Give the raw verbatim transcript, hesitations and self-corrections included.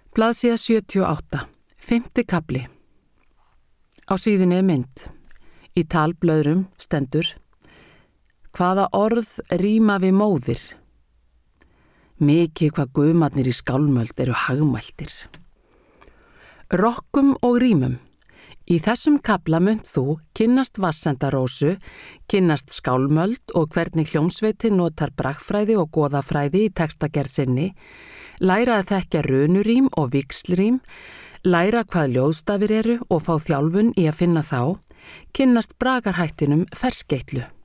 Blaðsíða sjötíu og átta. Fimmti kafli. Á síðunni er mynd. Í talblöðrum stendur: Hvaða orð ríma við móðir? Mikið hvað guðmarnir í skálmöld eru hagmæltir. Rokkum og rímum. Í þessum kafla munt þú kynnast vatnsendarósu, kynnast skálmöld og hvernig hljómsveitin notar bragfræði og goðafræði í textagerð sinni, læra að þekkja runurím og víxlrím, læra hvað ljóðstafir eru og fá þjálfun í að finna þá, kynnast bragarhættinum ferskeitlu.